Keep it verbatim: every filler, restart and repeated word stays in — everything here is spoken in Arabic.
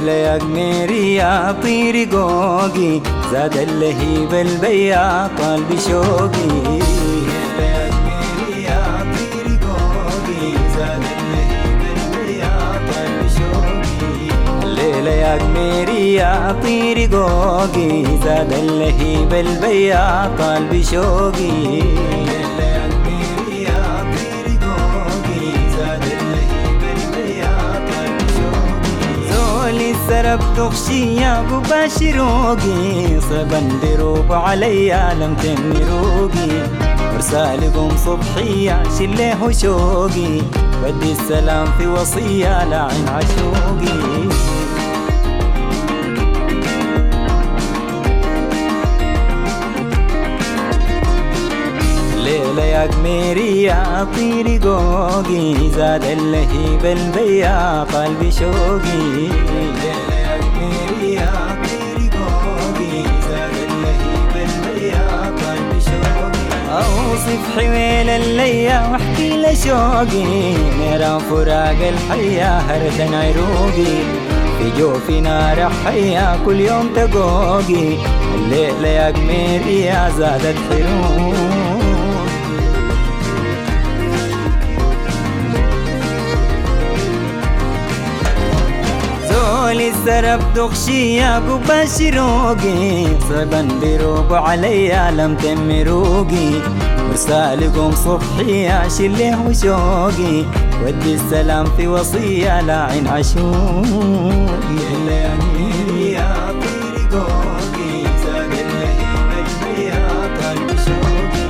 الليلة يا قميري يا طيري قوقي زاد اللهيب البيا طال بشوقي. الليلة يا قميري يا طيري قوقي زاد اللهيب البيا طال بشوقي. الليلة يا قميري يا طيري قوقي زاد اللهيب البيا طال بشوقي. سرب تخشي يا قبا شروقي صبا دروب عليا لم تمروقي. ورسالكم صبحية شله وشوقي بدي السلام في وصية لعن عشوقي. الليلة يا قميري يا طيري قوقي زاد اللهيب البيا طال بشوقي. الليلة يا قميري يا طيري قوقي زاد اللهيب البيا طال بشوقي. أوصف حويل الليا واحكي لشوقي نيران فراق الحياة هردا عروقي. في جوفي نار حياة كل يوم تقوقي. الليلة يا قميري يا زادت حروقي. السرب دخشي يا قبا شروقي صبا بروب عليا لم تمروقي. مرسالكم صبحية شله وشوقي ودي السلام في وصية لاعن عشوقي. يا قميري يا طيري قوقي زاد اللهيب البيا طال بشوقي.